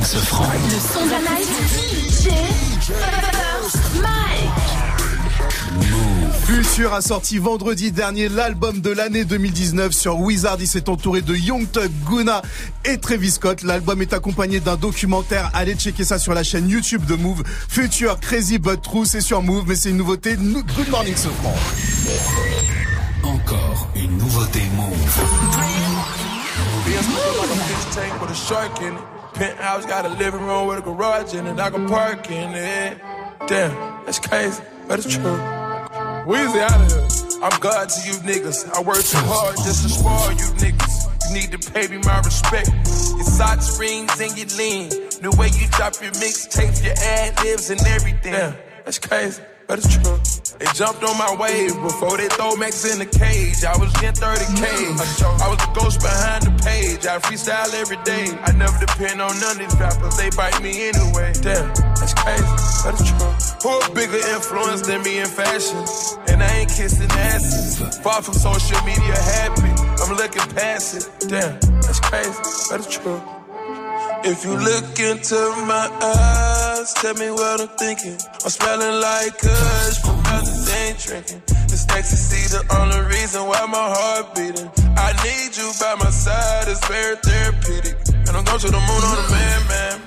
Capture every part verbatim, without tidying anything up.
Sofran. Le son de la night. D J First Mike. Future a sorti vendredi dernier l'album de l'année deux mille dix-neuf sur Wizard. Il s'est entouré de Young Thug, Gunna et Travis Scott. L'album est accompagné d'un documentaire. Allez checker ça sur la chaîne YouTube de Move. Future Crazy But True, c'est sur Move, mais c'est une nouveauté. Good morning, Sofran. Encore une nouveauté Move. Penthouse got a living room with a garage in it. I can park in it. Damn, that's crazy, but it's true. Weezy out of here. I'm God to you niggas. I work too hard just to spoil you niggas. You need to pay me my respect. Your socks, rings, and your lean. The way you drop your mixtapes, your ad-libs, and everything. Damn, that's crazy, but it's true. They jumped on my wave before they throw Max in the cage. I was getting thirty K. I was the ghost behind the page. I freestyle every day. I never depend on none of these rappers. They bite me anyway. Damn, that's crazy, but it's true. Who a bigger influence than me in fashion? And I ain't kissing asses. Far from social media happy. I'm looking past it. Damn, that's crazy, but it's true. If you look into my eyes, tell me what I'm thinking. I'm smelling like kush from others ain't drinking. This ecstasy the only reason why my heart beating. I need you by my side, it's very therapeutic. And I'm going to the moon on a man, man.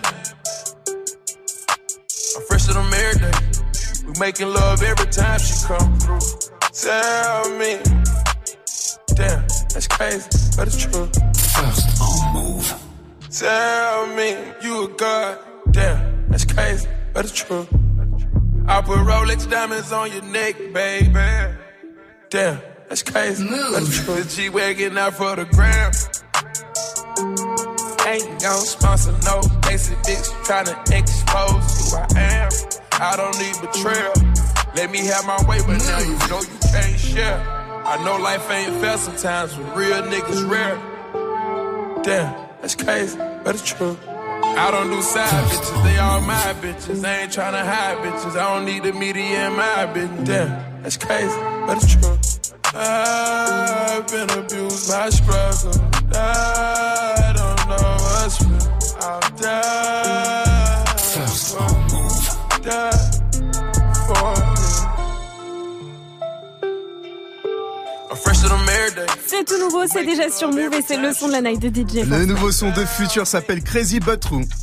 I'm fresh to them every day. We making love every time she come through. Tell me, damn, that's crazy, but it's true. First on Move. Tell me you a god, damn, that's crazy, but it's true. I put Rolex diamonds on your neck, baby. Damn, that's crazy, Move. but it's true. The G-Wagon out for the gram. Ain't gon' sponsor no basic bitch tryna expose who I am. I don't need betrayal. Let me have my way, but now you know you can't share. I know life ain't fair sometimes, but real niggas rare. Damn, that's crazy, but it's true. I don't do side bitches, they all my bitches. I ain't tryna hide bitches, I don't need the media in my business. Damn, that's crazy, but it's true. I've been abused by struggle. I don't know what's real. I'll die. First on Move. Die for I'm fresh to them every day. C'est tout nouveau, c'est déjà sur Move et c'est le son de la night de D J. Le nouveau son de Future s'appelle Crazy But True.